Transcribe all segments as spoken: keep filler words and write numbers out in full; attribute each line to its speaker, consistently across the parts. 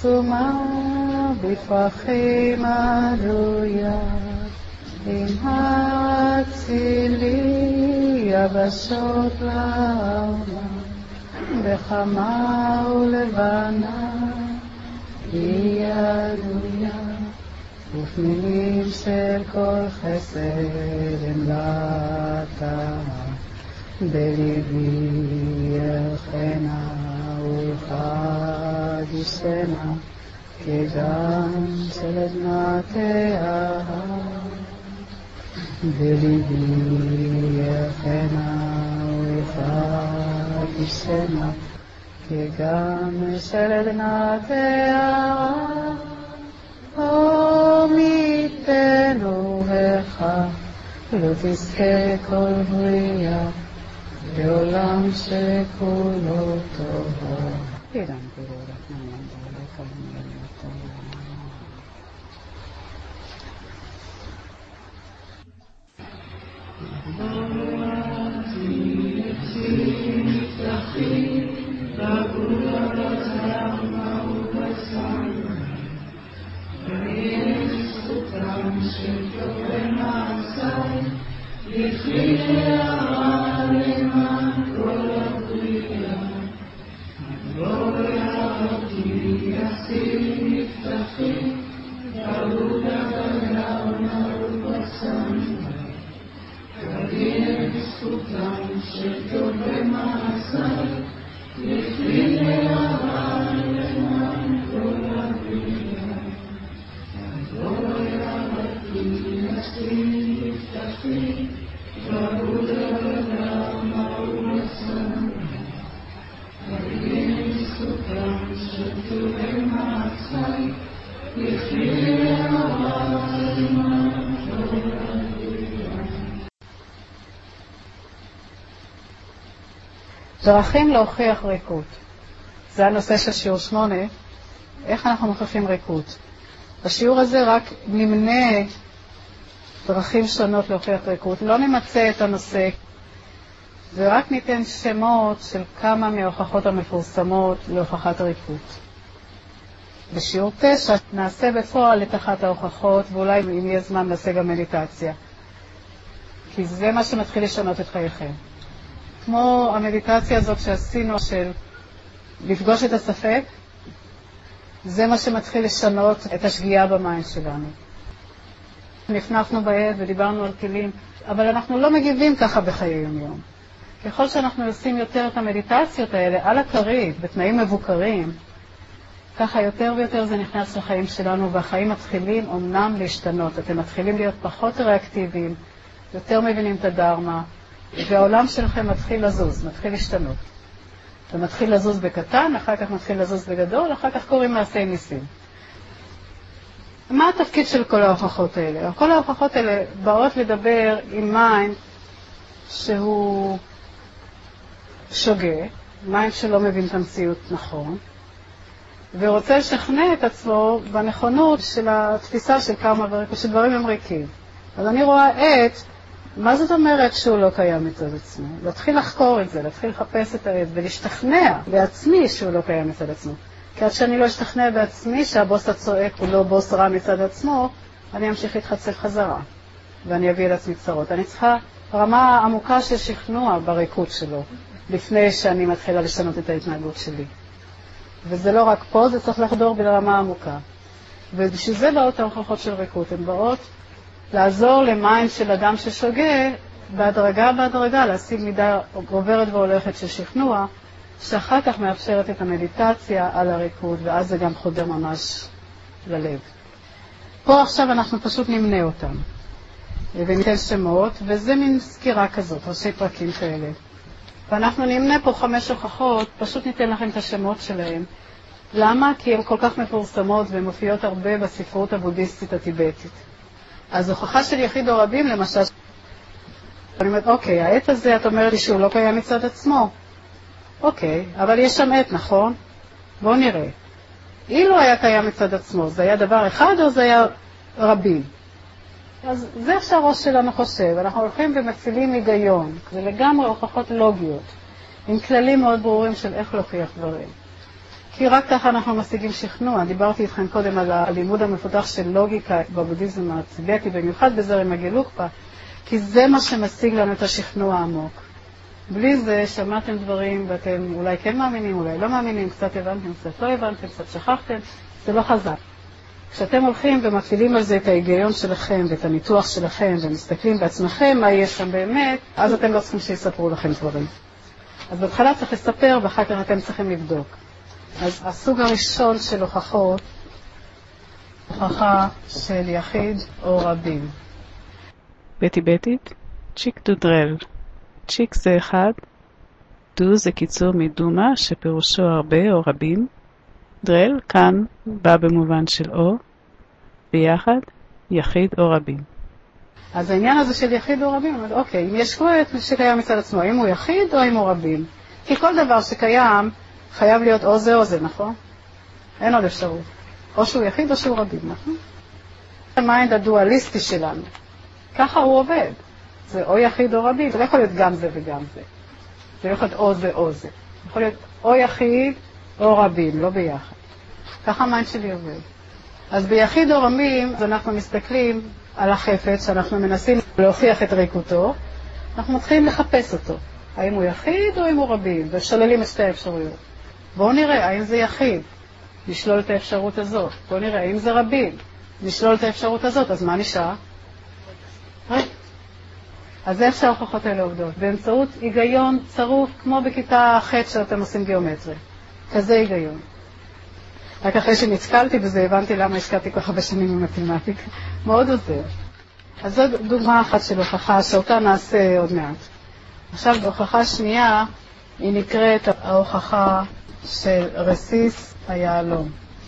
Speaker 1: עצומה בפרחים עדויה, עם הצילי יבשות לעולם, בחמה ולבנה היא עדויה, ופנינים של כל חסד אמלתה, בליבי יחנה ולחדישנה, כגן של אדמתיה. בליבי יחנה ולחדישנה, כגן של אדמתיה. עמיתנו לך, לא תזכה כל בריאה, בעולם שכולו טובה. אירן גבורת נאמן דולק על מלאתו. בואתי נצים נפתחים, בגולה בזרמה ובצרמה, ונזכותם של טובי מעשי, לכלי הרע למען כל הבריאה. הגלוריה אותי יחסים נפתחים, בגולה בזרמה ובצרמה, ונזכותם של טובי מעשי, לכלי הרע למען כל הבריאה. הגלוריה אותי יחסים נפתחים, בגולה בזרמה ובצרמה, ונזכותם של טובי מעשי, לכלי הרע למען כל הבריאה. דרכים להוכיח ריקות. זה הנושא של שיעור שמונה, איך אנחנו מוכיחים ריקות. בשיעור הזה רק נמנה דרכים שונות להוכיח ריקות, לא נמצא את הנושא, ורק ניתן שמות של כמה מההוכחות המפורסמות להוכחת ריקות. בשיעור תשע נעשה בפועל את אחת ההוכחות, ואולי אם יהיה זמן נעשה גם מדיטציה, כי זה מה שמתחיל לשנות את חייכם. כמו המדיטציה הזאת שעשינו של לפגוש את הספק, זה מה שמתחיל לשנות את השגיאה במים שלנו. נפנפנו בעד ודיברנו על כלים, אבל אנחנו לא מגיבים ככה בחיי יום-יום. ככל שאנחנו עושים יותר את המדיטציות האלה על הכרית, בתנאים מבוקרים, ככה יותר ויותר זה נכנס לחיים שלנו, והחיים מתחילים אומנם להשתנות. אתם מתחילים להיות פחות ריאקטיביים, יותר מבינים את הדרמה, והעולם שלכם מתחיל לזוז, מתחיל להשתנות. ומתחיל לזוז בקטן, אחר כך מתחיל לזוז בגדול, אחר כך קוראים מעשי ניסים. מה התפקיד של כל ההוכחות האלה? כל ההוכחות האלה באות לדבר עם מיינד שהוא שוגה, מיינד שלא מבין את המציאות נכון, ורוצה לשכנע את עצמו בנכונות של התפיסה של קרמה וריקות, שדברים הם ריקים. אז אני רואה את, מה זאת אומרת שהוא לא קיים מצד עצמו? להתחיל לחקור את זה, להתחיל לחפש את העד ולהשתכנע בעצמי שהוא לא קיים מצד עצמו. כי עד שאני לא אשתכנע בעצמי שהבוס הצועק הוא לא בוס רע מצד עצמו, אני אמשיך להתחצף חזרה, ואני אביא לעצמי צרות. אני צריכה רמה עמוקה של שכנוע בריקות שלו, לפני שאני מתחילה לשנות את ההתנהגות שלי. וזה לא רק פה, זה צריך לחדור ברמה עמוקה. ובשביל זה באות ההוכחות של ריקות, הן באות לעזור למיינד של אדם ששוגה, בהדרגה בהדרגה, להשיג מידה גוברת והולכת של שכנוע, שאחר כך מאפשרת את המדיטציה על הריקות, ואז זה גם חודר ממש ללב. פה עכשיו אנחנו פשוט נמנה אותם, וניתן שמות, וזה מין סקירה כזאת, ראשי פרקים כאלה. ואנחנו נמנה פה חמש הוכחות, פשוט ניתן לכם את השמות שלהם. למה? כי הן כל כך מפורסמות והן מופיעות הרבה בספרות הבודהיסטית הטיבטית. אז הוכחה של יחיד או רבים, למשל, אני אומרת, אוקיי, העט הזה, את אומרת לי שהוא לא קיים מצד עצמו. אוקיי, אבל יש שם עט, נכון? בואו נראה. אילו היה קיים מצד עצמו, זה היה דבר אחד או זה היה רבים? אז זה איך שהראש שלנו חושב. אנחנו הולכים ומפעילים היגיון, זה לגמרי הוכחות לוגיות, עם כללים מאוד ברורים של איך להוכיח דברים. כי רק ככה אנחנו משיגים שכנוע. דיברתי איתכם קודם על הלימוד המפותח של לוגיקה בבודהיזם הטיבטי, במיוחד בזרם הגלוקפה, כי זה מה שמשיג לנו את השכנוע העמוק. בלי זה שמעתם דברים ואתם אולי כן מאמינים, אולי לא מאמינים, קצת הבנתם, קצת לא הבנתם, קצת שכחתם, זה לא חזק. כשאתם הולכים ומפעילים על זה את ההיגיון שלכם ואת הניתוח שלכם ומסתכלים בעצמכם מה יש שם באמת, אז אתם לא צריכים שיספרו לכם דברים. אז בהתחלה צריך לספר ואחר כך אתם צריכים לבדוק. אז הסוג הראשון של הוכחות, הוכחה של יחיד או רבים.
Speaker 2: בטיבטית, צ'יק דודרל. צ'יק זה אחד, דו זה קיצור מדומה שפירושו הרבה או רבים. דרל כאן בא במובן של או, ביחד, יחיד או רבים.
Speaker 1: אז העניין הזה של יחיד או רבים, אוקיי, אם יש קוראת שקיים מצד עצמו, האם הוא יחיד או אם הוא רבים? כי כל דבר שקיים חייב להיות או זה או זה, נכון? אין עוד אפשרות. או שהוא יחיד או שהוא רבים, נכון? המיינד הדואליסטי שלנו. ככה הוא עובד. זה או יחיד או רבים. זה לא יכול להיות גם זה וגם זה. זה לא יכול להיות או זה או זה. זה יכול להיות או יחיד או רבים, לא ביחד. ככה המיינד שלי עובד. אז ביחיד או רבים, אז אנחנו מסתכלים על החפץ שאנחנו מנסים להוכיח את ריקותו. אנחנו מתחילים לחפש אותו. האם הוא יחיד או אם הוא רבים, ושוללים את שתי האפשרויות. בואו נראה, האם זה יחיד? נשלול את האפשרות הזאת. בואו נראה, האם זה רבים? נשלול את האפשרות הזאת, אז מה נשאר? אז זה אפשר הוכחות האלה עובדות. באמצעות היגיון צרוף, כמו בכיתה ח' שאתם עושים גיאומטרי. כזה היגיון. רק אחרי שנצקלתי בזה, הבנתי למה השקעתי כל כך הרבה שנים במתמטיקה. מאוד עוזר. אז זו דוגמה אחת של הוכחה, שאותה נעשה עוד מעט. עכשיו, בהוכחה שנייה, היא נקראת ההוכחה של רסיס היהלום.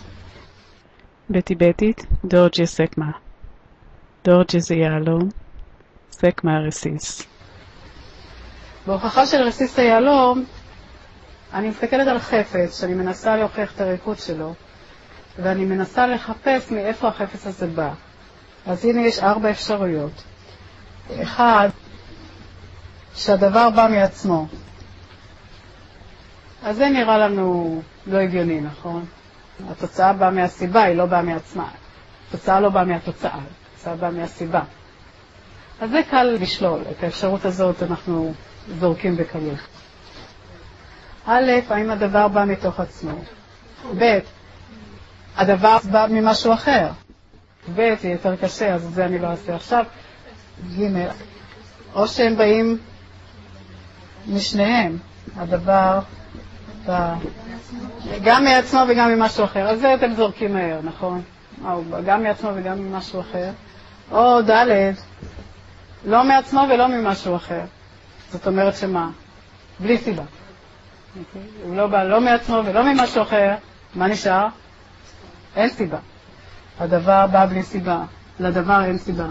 Speaker 2: בטיבטית, דורג'ה סקמה. דורג'ה זה יהלום, סקמה רסיס.
Speaker 1: בהוכחה של רסיס היהלום, אני מסתכלת על חפץ, שאני מנסה להוכיח את הריקות שלו, ואני מנסה לחפש מאיפה החפץ הזה בא. אז הנה יש ארבע אפשרויות. אחד, שהדבר בא מעצמו. אז זה נראה לנו לא הגיוני, נכון? התוצאה באה מהסיבה, היא לא באה מעצמה. התוצאה לא באה מהתוצאה, התוצאה באה מהסיבה. אז זה קל לשלול, את האפשרות הזאת אנחנו זורקים בקלות. א', האם הדבר בא מתוך עצמו? ב', הדבר בא ממשהו אחר. ב', זה יותר קשה, אז זה אני לא אעשה עכשיו. ג', או שהם באים משניהם, הדבר בא גם מעצמו וגם ממשהו אחר. אז זה אתם זורקים מהר, נכון? גם מעצמו וגם ממשהו אחר. או ד', לא מעצמו ולא ממשהו אחר. זאת אומרת שמה? בלי סיבה. הוא לא בא לא מעצמו ולא ממשהו אחר. מה נשאר? אין סיבה. הדבר בא בלי סיבה. לדבר אין סיבה.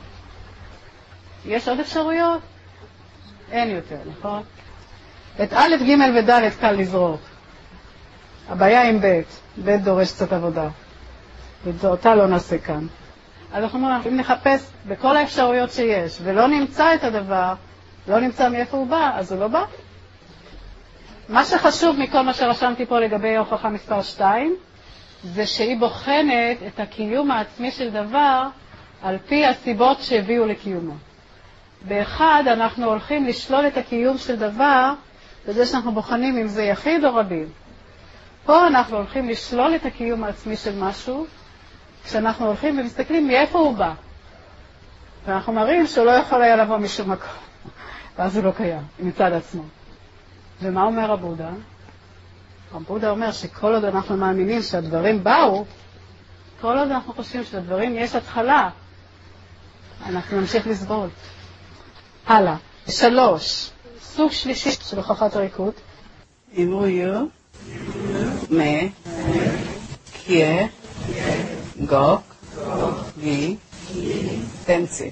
Speaker 1: יש עוד אפשרויות? אין יותר, נכון? את א', ג' וד' קל לזרוק. הבעיה עם ב', ב' דורש קצת עבודה. ואותה לא נעשה כאן. אז אנחנו אומרים, אם נחפש בכל האפשרויות שיש, ולא נמצא את הדבר, לא נמצא מאיפה הוא בא, אז הוא לא בא. מה שחשוב מכל מה שרשמתי פה לגבי הוכחה מספר שתיים, זה שהיא בוחנת את הקיום העצמי של דבר, על פי הסיבות שהביאו לקיומו. באחד, אנחנו הולכים לשלול את הקיום של דבר, בזה שאנחנו בוחנים אם זה יחיד או רבים. פה אנחנו הולכים לשלול את הקיום העצמי של משהו, כשאנחנו הולכים ומסתכלים מאיפה הוא בא. ואנחנו מראים שהוא לא יכול היה לבוא משום מקום. ואז הוא לא קיים, מצד עצמו. ומה אומר הבודה? הבודה אומר שכל עוד אנחנו מאמינים שהדברים באו, כל עוד אנחנו חושבים שלדברים יש התחלה, אנחנו נמשיך לסבול. הלאה. שלוש. סוג שלישי של הוכחת הריקות. אמרו יו, מה, קיה, גוק, גי, תנציק.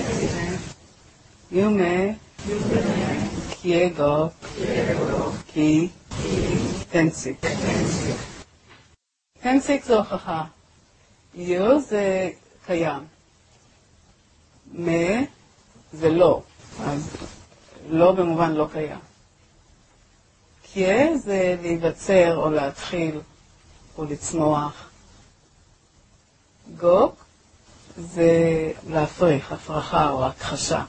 Speaker 1: יו מה, קיה גוק, גי, תנציק. תנציק זו הוכחה. יו זה קיים. מה זה לא. אז לא במובן לא קיים. קייה זה להיווצר או להתחיל או לצמוח. גוק זה להפריך, הפרחה או הכחשה.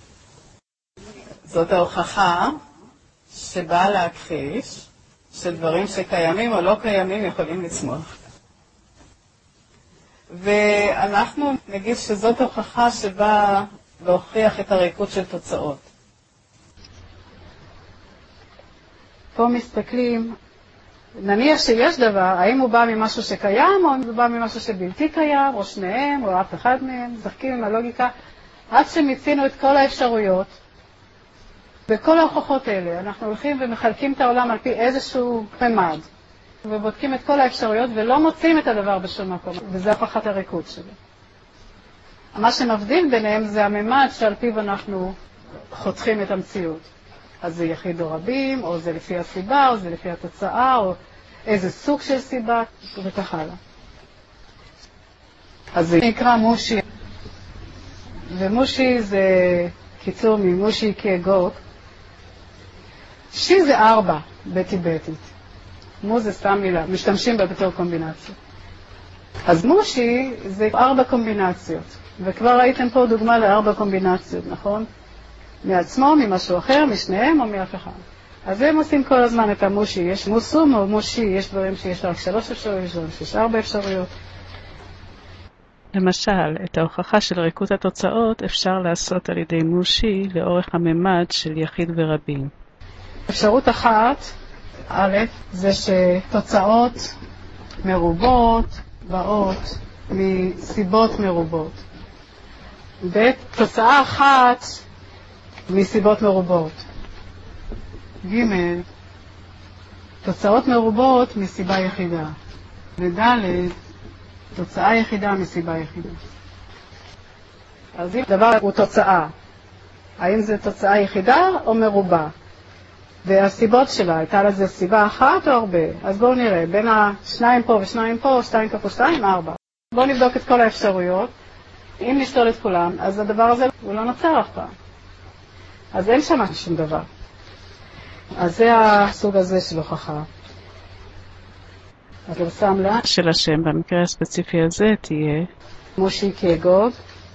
Speaker 1: זאת ההוכחה שבאה להכחיש שדברים שקיימים או לא קיימים יכולים לצמוח. ואנחנו נגיד שזאת הוכחה שבאה להוכיח את הריקות של תוצאות. פה מסתכלים, נניח שיש דבר, האם הוא בא ממשהו שקיים, או הוא בא ממשהו שבלתי קיים, או שניהם, או אף אחד מהם, זחקים עם הלוגיקה, עד שמיצינו את כל האפשרויות. בכל ההוכחות האלה, אנחנו הולכים ומחלקים את העולם על פי איזשהו ממד, ובודקים את כל האפשרויות, ולא מוצאים את הדבר בשום מקום, וזה הוכחת הריקות שלי. מה שמבדיל ביניהם זה הממד שעל פיו אנחנו חותכים את המציאות. אז זה יחיד או רבים, או זה לפי הסיבה, או זה לפי התוצאה, או איזה סוג של סיבה, וכך הלאה. אז זה נקרא מושי. ומושי זה קיצור ממושי כאגוק. שי זה ארבע בטיבטית. מו זה סתם מילה, משתמשים בה בתור קומבינציה. אז מושי זה ארבע קומבינציות. וכבר ראיתם פה דוגמה לארבע קומבינציות, נכון? מעצמו, ממשהו אחר, משניהם או מאף אחד. אז הם עושים כל הזמן את המושי. יש מוסום או מושי, יש דברים שיש רק שלוש אפשרויות, יש דברים שיש ארבע אפשרויות.
Speaker 2: למשל, את ההוכחה של ריקות התוצאות אפשר לעשות על ידי מושי לאורך הממד של יחיד ורבים.
Speaker 1: אפשרות אחת, א', זה שתוצאות מרובות באות מסיבות מרובות. ב', תוצאה אחת מסיבות מרובות. ג', תוצאות מרובות מסיבה יחידה. וד', תוצאה יחידה מסיבה יחידה. אז אם דבר הוא תוצאה, האם זה תוצאה יחידה או מרובה? והסיבות שלה, הייתה לזה סיבה אחת או הרבה? אז בואו נראה, בין השניים פה ושניים פה, שתיים כפול שתיים, ארבע. בואו נבדוק את כל האפשרויות. אם נשתול את כולם, אז הדבר הזה הוא לא נוצר אף פעם. אז אין שם שום דבר. אז זה הסוג הזה של הוכחה. אז לרסם לה
Speaker 2: של השם במקרה הספציפי הזה תהיה
Speaker 1: מושי כאגוג.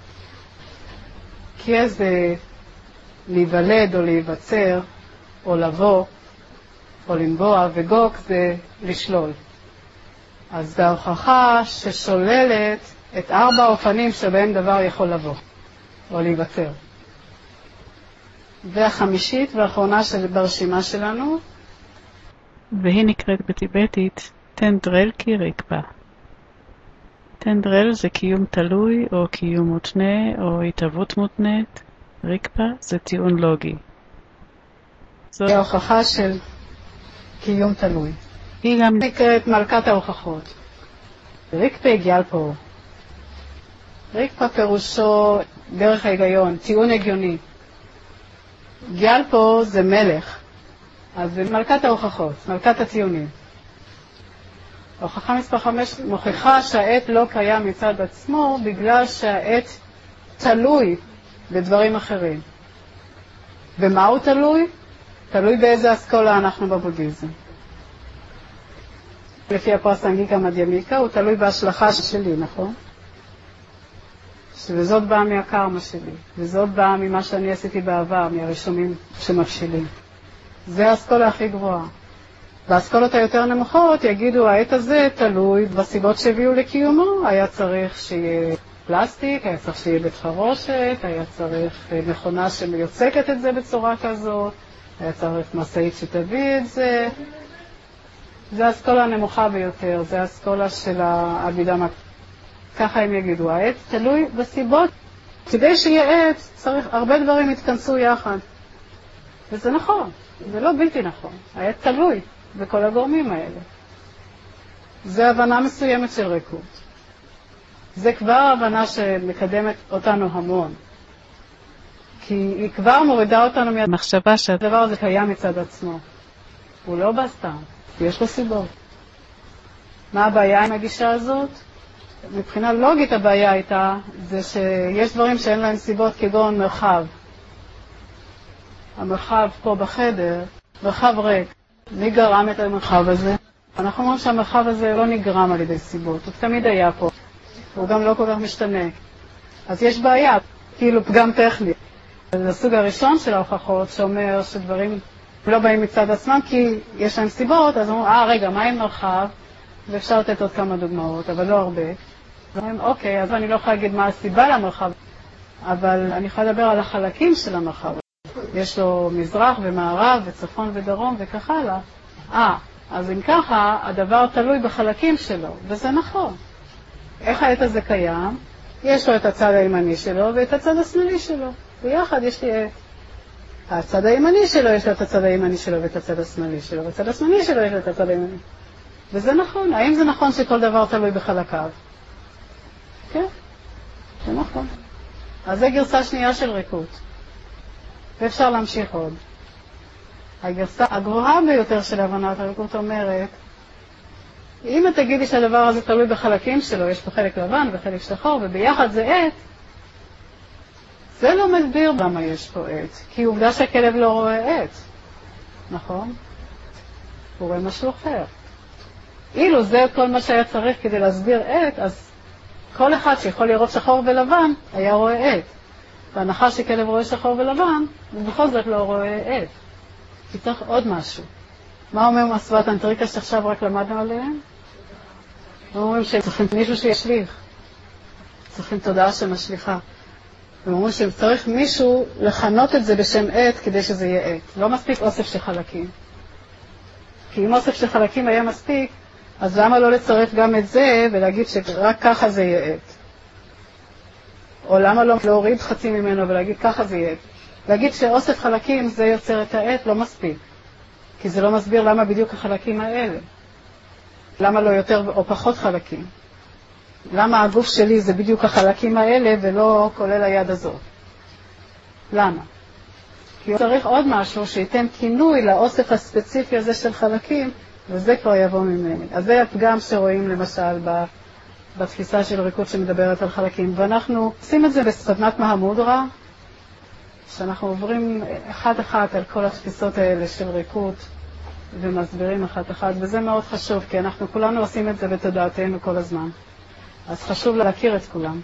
Speaker 1: כי זה להיוולד או להיווצר או לבוא או לנבוע, וגוק זה לשלול. אז זה ההוכחה ששוללת את ארבע אופנים שבהם דבר יכול לבוא או להיווצר. והחמישית והאחרונה של ברשימה שלנו,
Speaker 2: והיא נקראת בטיבטית תנדרל כי ריקפה. תנדרל זה קיום תלוי או קיום מותנה או התהוות מותנית. ריקפה זה טיעון לוגי.
Speaker 1: זו ההוכחה של קיום תלוי.
Speaker 2: היא גם
Speaker 1: נקראת מלכת ההוכחות. ריקפה הגיע פה. ריקפה פירושו דרך ההיגיון, טיעון הגיוני. גיאל פה זה מלך, אז זה מלכת ההוכחות, מלכת הטיעונים. ההוכחה מספר חמש מוכיחה שהעת לא קיים מצד עצמו בגלל שהעת תלוי בדברים אחרים. ומה הוא תלוי? תלוי באיזה אסכולה אנחנו בבודהיזם. לפי הפרסנגיקה מדיימיקה הוא תלוי בהשלכה שלי, נכון? וזאת באה מהקרמה שלי, וזאת באה ממה שאני עשיתי בעבר, מהרשומים שמבשילים. זה האסכולה הכי גבוהה. באסכולות היותר נמוכות יגידו, העת הזה תלוי בסיבות שהביאו לקיומו. היה צריך שיהיה פלסטיק, היה צריך שיהיה בית חרושת, היה צריך מכונה שמיוצקת את זה בצורה כזאת, היה צריך מסעית שתביא את זה. זה האסכולה הנמוכה ביותר, זה האסכולה של העבידה מקום. ככה הם יגידו, העת תלוי בסיבות. כדי שיהיה עת, צריך, הרבה דברים יתכנסו יחד. וזה נכון, זה לא בלתי נכון. העת תלוי בכל הגורמים האלה. זה הבנה מסוימת של ריקות. זה כבר הבנה שמקדמת אותנו המון. כי היא כבר מורידה אותנו מהמחשבה שהדבר הזה קיים מצד עצמו. הוא לא בא סתם, יש לו סיבות. מה הבעיה עם הגישה הזאת? מבחינה לוגית הבעיה הייתה, זה שיש דברים שאין להם סיבות כגון מרחב. המרחב פה בחדר, מרחב ריק. מי גרם את המרחב הזה? אנחנו אומרים שהמרחב הזה לא נגרם על ידי סיבות, הוא תמיד היה פה, הוא גם לא כל כך משתנה. אז יש בעיה, כאילו פגם טכני. זה הסוג הראשון של ההוכחות שאומר שדברים לא באים מצד עצמם כי יש להם סיבות, אז אומרים, אה רגע, מה עם מרחב? ואפשר לתת עוד כמה דוגמאות, אבל לא הרבה. אומרים, אוקיי, אז אני לא יכולה להגיד מה הסיבה למרחב, אבל אני יכולה לדבר על החלקים של המרחב. יש לו מזרח ומערב וצפון ודרום וכך הלאה. אה, אז אם ככה, הדבר תלוי בחלקים שלו, וזה נכון. איך העט הזה קיים? יש לו את הצד הימני שלו ואת הצד השמאלי שלו. ביחד יש לי עט. הצד הימני שלו יש לו את הצד הימני שלו ואת הצד השמאלי שלו, והצד השמאלי שלו יש לו את הצד הימני. וזה נכון. האם זה נכון שכל דבר תלוי בחלקיו? כן, זה נכון. אז זה גרסה שנייה של ריקות. ואפשר להמשיך עוד. הגרסה הגבוהה ביותר של הבנת הריקות אומרת, אם את תגידי שהדבר הזה תלוי בחלקים שלו, יש פה חלק לבן וחלק שחור, וביחד זה עט, זה לא מסביר למה יש פה עט. כי עובדה שהכלב לא רואה עט. נכון? הוא רואה משהו אחר. אילו זה כל מה שהיה צריך כדי להסביר עט, אז כל אחד שיכול לראות שחור ולבן היה רואה עט. בהנחה שכלב רואה שחור ולבן, ובכל זאת לא רואה עט. כי צריך עוד משהו. מה אומר מסוות אנטריקה שעכשיו רק למדנו עליהם? הם אומרים שצריכים מישהו שישליך. צריכים תודעה שמשליחה. הם אומרים שצריך מישהו לכנות את זה בשם עט כדי שזה יהיה עט. לא מספיק אוסף של חלקים. כי אם אוסף של חלקים היה מספיק, אז למה לא לצרף גם את זה ולהגיד שרק ככה זה יהיה עט? או למה לא להוריד חצי ממנו ולהגיד ככה זה יהיה עט? להגיד שאוסף חלקים זה יוצר את העט לא מספיק. כי זה לא מסביר למה בדיוק החלקים האלה. למה לא יותר או פחות חלקים? למה הגוף שלי זה בדיוק החלקים האלה ולא כולל היד הזאת? למה? כי צריך עוד משהו שייתן כינוי לאוסף הספציפי הזה של חלקים, וזה כבר יבוא ממני. אז זה הפגם שרואים למשל בתפיסה של ריקות שמדברת על חלקים. ואנחנו עושים את זה בסדנת מהמודרה, שאנחנו עוברים אחד אחד על כל התפיסות האלה של ריקות, ומסבירים אחת אחת, וזה מאוד חשוב, כי אנחנו כולנו עושים את זה בתודעתנו כל הזמן. אז חשוב להכיר את כולם.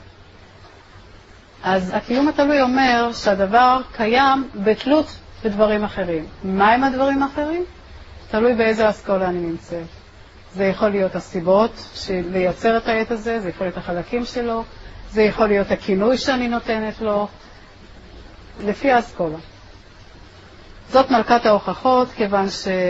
Speaker 1: אז הקיום התלוי אומר שהדבר קיים בתלות בדברים אחרים. מה הם הדברים האחרים? תלוי באיזה אסכולה אני נמצאת. זה יכול להיות הסיבות לייצר את העט הזה, זה יכול להיות החלקים שלו, זה יכול להיות הכינוי שאני נותנת לו, לפי האסכולה. זאת מלכת ההוכחות, כיוון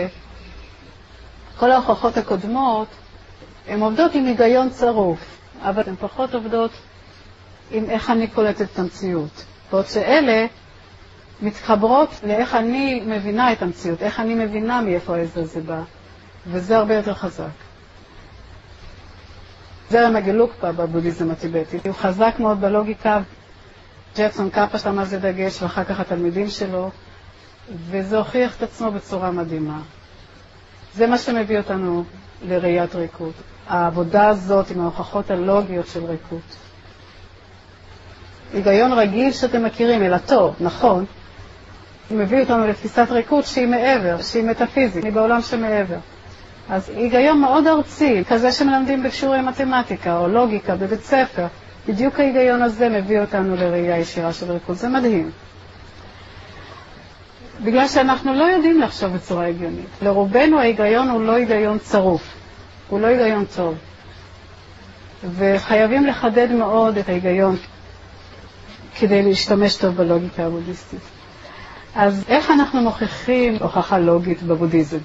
Speaker 1: שכל ההוכחות הקודמות הן עובדות עם היגיון צרוף, אבל הן פחות עובדות עם איך אני קולטת את המציאות. בעוד שאלה מתחברות לאיך אני מבינה את המציאות, איך אני מבינה מאיפה העז זה בא, וזה הרבה יותר חזק. זרם הגלוקפה בבודהיזם הטיבטי, הוא חזק מאוד בלוגיקה, ג'קסון קאפה שם על זה דגש, ואחר כך התלמידים שלו, וזה הוכיח את עצמו בצורה מדהימה. זה מה שמביא אותנו לראיית ריקות. העבודה הזאת עם ההוכחות הלוגיות של ריקות. היגיון רגיל שאתם מכירים, אלא טוב, נכון, מביא אותנו לתפיסת ריקות שהיא מעבר, שהיא מטאפיזית, היא בעולם שמעבר. אז היגיון מאוד ארצי, כזה שמלמדים בשיעורי מתמטיקה או לוגיקה בבית ספר, בדיוק ההיגיון הזה מביא אותנו לראייה ישירה של ריקות. זה מדהים. בגלל שאנחנו לא יודעים לחשוב בצורה הגיונית. לרובנו ההיגיון הוא לא היגיון צרוף, הוא לא היגיון טוב. וחייבים לחדד מאוד את ההיגיון כדי להשתמש טוב בלוגיקה הבודהיסטית. אז איך אנחנו מוכיחים הוכחה לוגית בבודהיזם?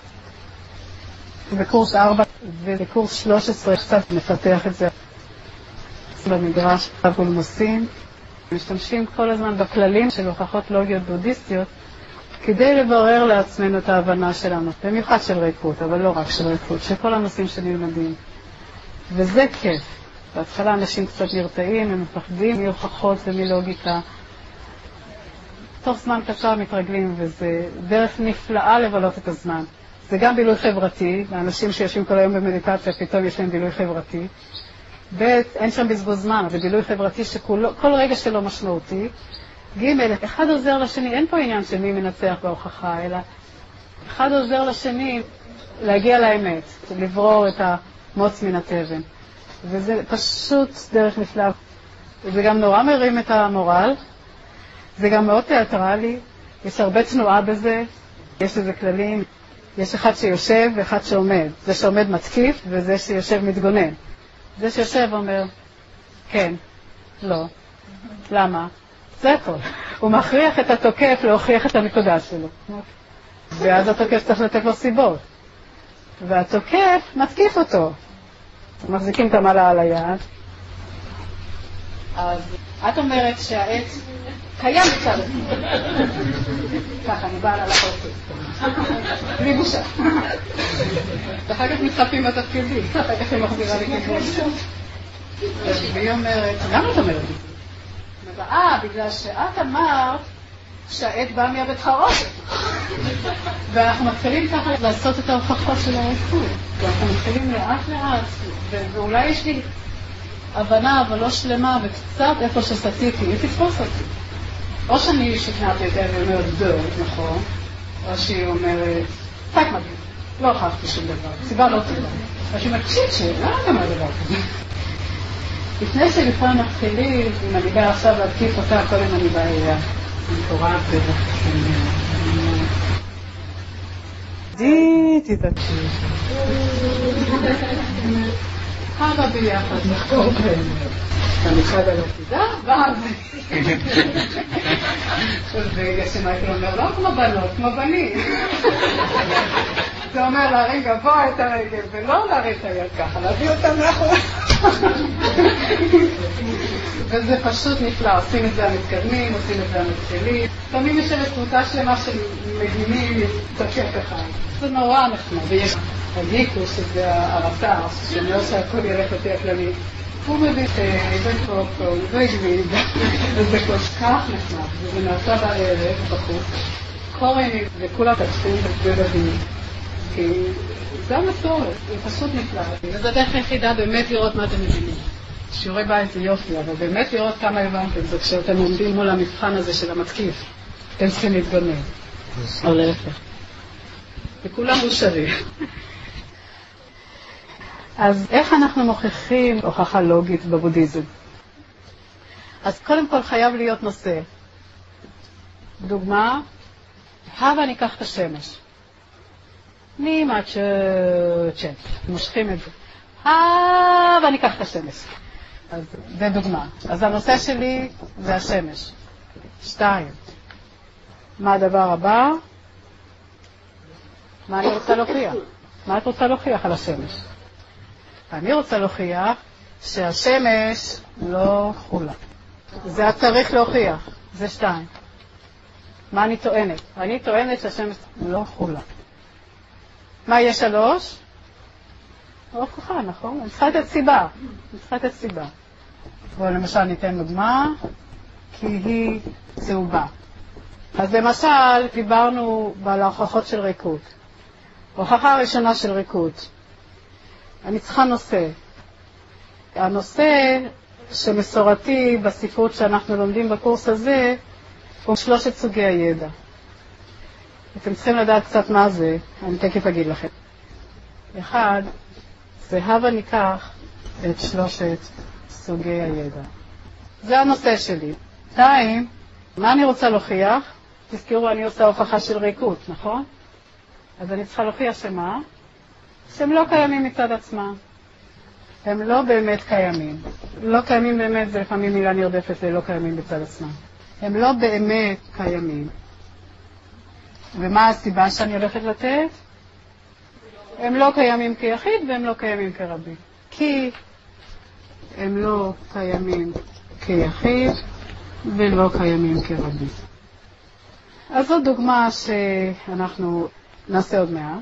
Speaker 1: בקורס ארבע ובקורס שלוש עשרה קצת מפתח את זה במדרש הפולמוסים. משתמשים כל הזמן בכללים של הוכחות לוגיות בודהיסטיות כדי לברר לעצמנו את ההבנה שלנו, במיוחד של ריקות, אבל לא רק של ריקות, של כל הנושאים שנלמדים. וזה כיף. בהתחלה אנשים קצת נרתעים, הם מפחדים מהוכחות ומלוגיקה. תוך זמן קצר מתרגלים, וזה דרך נפלאה לבלות את הזמן. זה גם בילוי חברתי, לאנשים שיושבים כל היום במדיטציה, פתאום יש להם בילוי חברתי. ב' אין שם בזבוז זמן, זה בילוי חברתי שכל רגע שלו משמעותי. ג' אחד עוזר לשני, אין פה עניין של מי מנצח בהוכחה, אלא אחד עוזר לשני להגיע לאמת, לברור את המוץ מן התבן. וזה פשוט דרך נפלאה. זה גם נורא מרים את המורל, זה גם מאוד תיאטרלי, יש הרבה תנועה בזה, יש לזה כללים, יש אחד שיושב ואחד שעומד, זה שעומד מתקיף וזה שיושב מתגונן. זה שיושב אומר, כן, לא, למה? זה הכל. הוא מכריח את התוקף להוכיח את הנקודה שלו. ואז התוקף צריך לתת לו סיבות. והתוקף מתקיף אותו. מחזיקים את המעלה על היד. אז את אומרת שהעץ קיים בצד עצמו. ככה, אני באה על החוצת. בלי בושה. ואחר כך מתחפים בתפקידים. אחר כך היא מחזירה לי כיבוש. והיא אומרת, למה את אומרת את זה? אה, בגלל שאת אמרת שהעץ בא מהבית חרושת. ואנחנו מתחילים ככה לעשות את ההוכחות של העצות. ואנחנו מתחילים לאט לאט, ואולי יש לי הבנה, אבל לא שלמה, וקצת איפה שסטיתי, היא תתפוס אותי. או שאני שכנעתי את זה ואומרת, דו, נכון, או שהיא אומרת, פייק מגיע, לא הוכחתי שום דבר, סיבה לא טובה. או שהיא אומרת, שיט שיט, לא יודע מה דבר כזה. לפני שבכלל מתחילים, אם אני באה עכשיו להתקיף אותה, קודם אני באה אליה. אני קוראת בטח. די, תתעקשי. הבה ביחד, נחקור באמת. אני חייבה לא תדע, ואז... ויש שמייקל אומר, לא כמו בנות, כמו בנים. זה אומר להרים גבוה את הרגל, ולא להרים את היד ככה, להביא אותם מאחורי. וזה פשוט נפלא, עושים את זה המתקדמים, עושים את זה המתחילים. לפעמים יש את קבוצה שלמה של מגינים תוקף אחד. זה נורא נחמד, ויש הגיקו, שזה הרטר, שאומר שהכל ילך לפי הכללי. הוא מביא בקרופון, וגביד, וזה כל כך נחמד, וזה נעשה בערב בחוץ. קוראים וכולם תקפים בבדים, כי זה המסורת, זה פשוט נפלא. וזה דרך היחידה באמת לראות מה אתם מבינים. שיעורי בית זה יופי, אבל באמת לראות כמה הבנתם, זה כשאתם עומדים מול המבחן הזה של המתקיף, אתם צריכים להתגונן. או להפך. וכולם מושרים. אז איך אנחנו מוכיחים הוכחה לוגית בבודהיזם? אז קודם כל חייב להיות נושא. דוגמה, הבה ניקח את השמש. נימה צ'ט, מושכים את זה. הבה ניקח את השמש. אז זה דוגמה. אז הנושא שלי זה השמש. שתיים. מה הדבר הבא? מה אני רוצה להוכיח? מה את רוצה להוכיח על השמש? אני רוצה להוכיח שהשמש לא חולה. זה צריך להוכיח. זה שתיים. מה אני טוענת? אני טוענת שהשמש לא חולה. מה יהיה שלוש? הוכחה, נכון? אני צריכה לתת סיבה. אני צריכה לתת סיבה. בואו למשל ניתן דוגמה, כי היא צהובה. אז למשל דיברנו על ההוכחות של ריקות. ההוכחה הראשונה של ריקות. אני צריכה נושא. הנושא שמסורתי בספרות שאנחנו לומדים בקורס הזה הוא שלושת סוגי הידע. אתם צריכים לדעת קצת מה זה, אני תכף אגיד לכם. אחד, זה הבה ניקח את שלושת סוגי הידע. זה הנושא שלי. שתיים, מה אני רוצה להוכיח? תזכרו, אני עושה הוכחה של ריקות, נכון? אז אני צריכה להוכיח שמה? שהם לא קיימים מצד עצמם. הם לא באמת קיימים. לא קיימים באמת, זה לפעמים מילה נרדפת, זה לא קיימים בצד עצמם. הם לא באמת קיימים. ומה הסיבה שאני הולכת לתת? הם לא קיימים כיחיד והם לא קיימים כרבי. כי הם לא קיימים כיחיד ולא קיימים כרבי. אז זו דוגמה שאנחנו נעשה עוד מעט.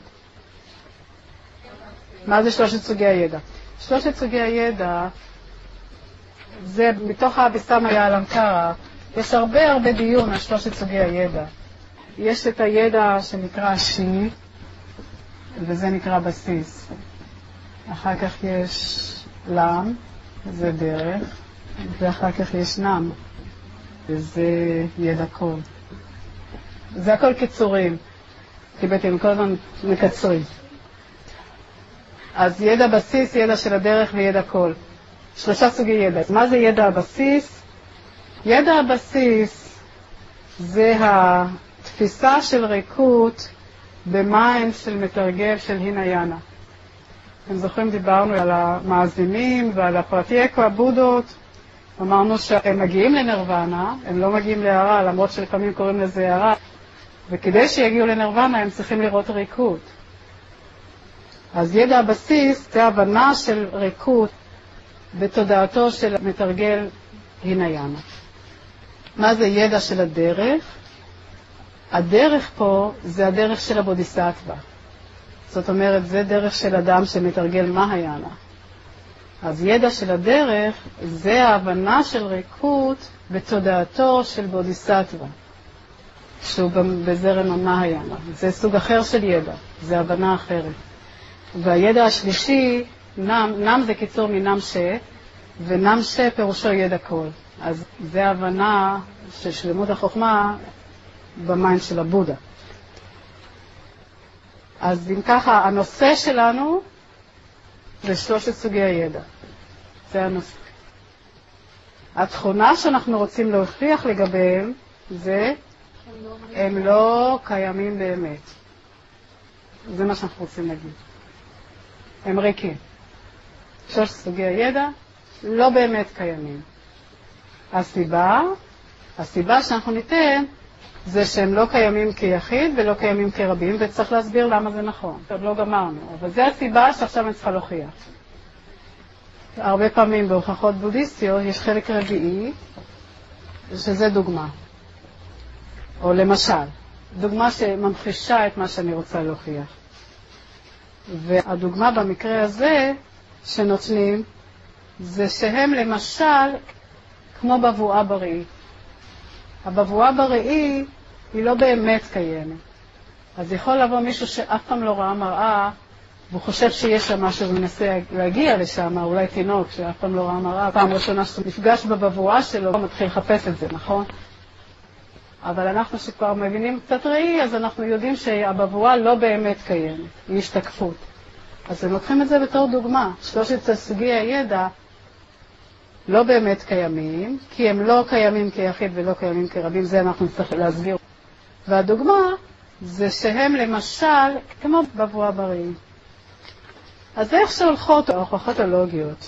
Speaker 1: מה זה שלושת סוגי הידע? שלושת סוגי הידע זה מתוך האביסם היה אלנקרה. יש הרבה הרבה דיון על שלושת סוגי הידע. יש את הידע שנקרא שי, וזה נקרא בסיס. אחר כך יש לם, זה דרך, ואחר כך יש נם, וזה ידע קול. זה הכל קיצורים. כי בעצם כל הזמן מקצרים. אז ידע בסיס, ידע של הדרך וידע קול. שלושה סוגי ידע. מה זה ידע הבסיס? ידע הבסיס זה התפיסה של ריקות במים של מתרגל של הינה יאנה. אתם זוכרים, דיברנו על המאזינים ועל הפרטי אקו הבודות. אמרנו שהם מגיעים לנרוונה, הם לא מגיעים להערה, למרות שלפעמים קוראים לזה הערה. וכדי שיגיעו לנרוונה הם צריכים לראות ריקות. אז ידע הבסיס זה הבנה של ריקות בתודעתו של מתרגל הינה יאנה. מה זה ידע של הדרך? הדרך פה זה הדרך של הבודיסטווה. זאת אומרת, זה דרך של אדם שמתרגל מהיאנה. אז ידע של הדרך זה ההבנה של ריקות בתודעתו של בודיסטווה, שהוא בזרם המהיאנה. זה סוג אחר של ידע, זה הבנה אחרת. והידע השלישי, נם, נם זה קיצור מנם ש, ונם ש פירושו ידע קול. אז זה ההבנה של שלמות החוכמה במיינד של הבודה. אז אם ככה, הנושא שלנו זה שלושת סוגי הידע. זה הנושא. התכונה שאנחנו רוצים להוכיח לגביהם זה הם לא קיימים באמת. זה מה שאנחנו רוצים להגיד. הם ריקים. שלושת סוגי הידע לא באמת קיימים. הסיבה, הסיבה שאנחנו ניתן זה שהם לא קיימים כיחיד ולא קיימים כרבים, וצריך להסביר למה זה נכון. עוד לא גמרנו, אבל זה הסיבה שעכשיו אני צריכה להוכיח. הרבה פעמים בהוכחות בודהיסטיות יש חלק רביעי, שזה דוגמה. או למשל, דוגמה שממחישה את מה שאני רוצה להוכיח. והדוגמה במקרה הזה שנותנים, זה שהם למשל כמו בבואה בראי. הבבואה בראי היא לא באמת קיימת. אז יכול לבוא מישהו שאף פעם לא ראה מראה, והוא חושב שיש שם משהו ומנסה להגיע לשם, אולי תינוק שאף פעם לא ראה מראה, פעם ראשונה שהוא נפגש בבבואה שלו, הוא מתחיל לחפש את זה, נכון? אבל אנחנו שכבר מבינים קצת ראי, אז אנחנו יודעים שהבבואה לא באמת קיימת, היא השתקפות. אז הם לוקחים את זה בתור דוגמה. שלושת סוגי הידע לא באמת קיימים, כי הם לא קיימים כיחיד ולא קיימים כרבים, זה אנחנו נצטרך להסביר. והדוגמה זה שהם למשל כמו בבואה בראי. אז איך שהולכות ההוכחות הלוגיות?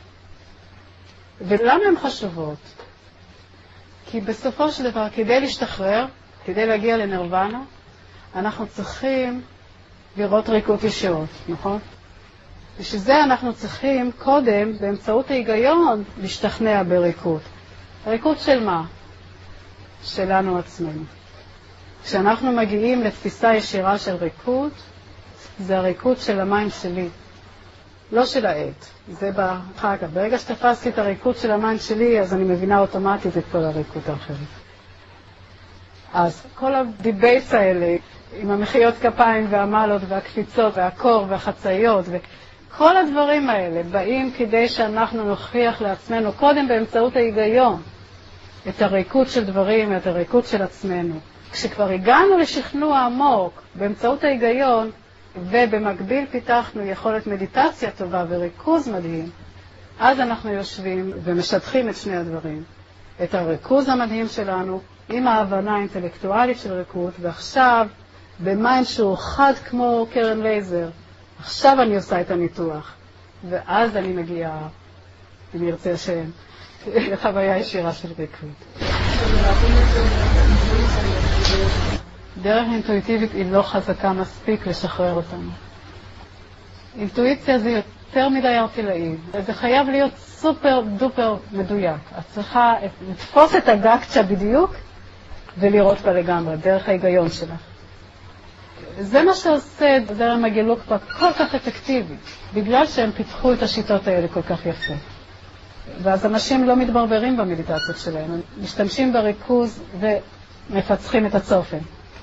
Speaker 1: ולמה הן חשובות? כי בסופו של דבר, כדי להשתחרר, כדי להגיע לנרוונה, אנחנו צריכים לראות ריקות ישירות, נכון? ושזה אנחנו צריכים קודם, באמצעות ההיגיון, להשתכנע בריקות. ריקות של מה? שלנו עצמנו. כשאנחנו מגיעים לתפיסה ישירה של ריקות, זה הריקות של המים שלי, לא של העט. זה באחר כך. ברגע שתפסתי את הריקות של המים שלי, אז אני מבינה אוטומטית את כל הריקות האחרת. אז כל הדיבייטס האלה, עם המחיאות כפיים והמעלות והקפיצות והקור והחצאיות וכל הדברים האלה באים כדי שאנחנו נוכיח לעצמנו קודם באמצעות ההיגיון את הריקות של דברים, את הריקות של עצמנו. כשכבר הגענו לשכנוע עמוק באמצעות ההיגיון ובמקביל פיתחנו יכולת מדיטציה טובה וריכוז מדהים, אז אנחנו יושבים ומשטחים את שני הדברים. את הריכוז המדהים שלנו עם ההבנה האינטלקטואלית של ריקות, ועכשיו במים שהוא חד כמו קרן לייזר, עכשיו אני עושה את הניתוח, ואז אני מגיעה, אם ירצה השם, לחוויה ישירה של ריקות. דרך אינטואיטיבית היא לא חזקה מספיק לשחרר אותנו. אינטואיציה זה יותר מדי ארטילאי, זה חייב להיות סופר דופר מדויק. את צריכה לתפוס את הגקצ'ה בדיוק ולראות בה לגמרי, דרך ההיגיון שלך. זה מה שעושה זרם הגלוקפה כל כך אפקטיבי, בגלל שהם פיתחו את השיטות האלה כל כך יפה. ואז אנשים לא מתברברים במדיטציות שלהם, הם משתמשים בריכוז ומפצחים את הצופן.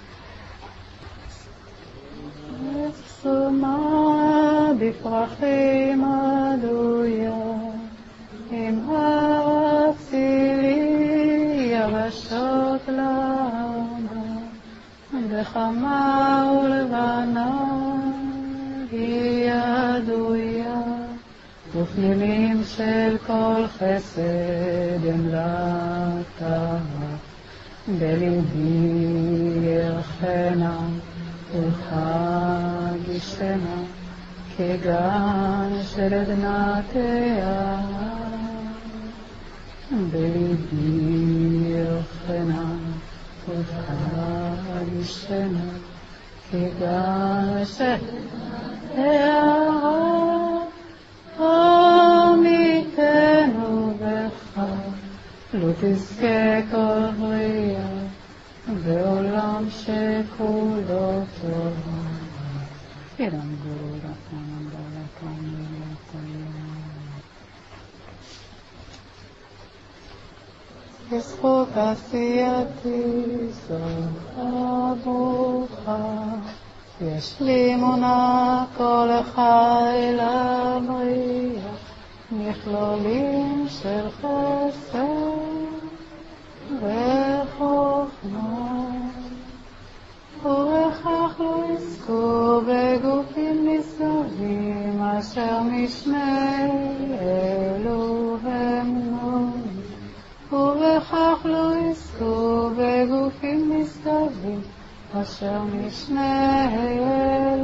Speaker 1: סומה בפרחים עדויה, עם הצילי יבשות לעמה, וחמה ולבנה היא ידויה, ופנינים של כל חסד הם לה טהרה. בלבי ירחנה ותגישנה כגן של עדנתיה. בלבי ירחנה ותגישנה כגן של עדנתיה. עמיתנו בך לא תזכה כל בריאה בעולם שכולו טוב. ירם גורתם ברקם בזכות עשייתי זוכה ברוכה, יש לי אמונה כל החי לבריאה, מכלולים של חסד וחוכמה, ובכך לא יזכו בגופים נשגבים אשר משני אלו הם נונים, ובכך לא יזכו בגופים נשגבים אשר משני אלו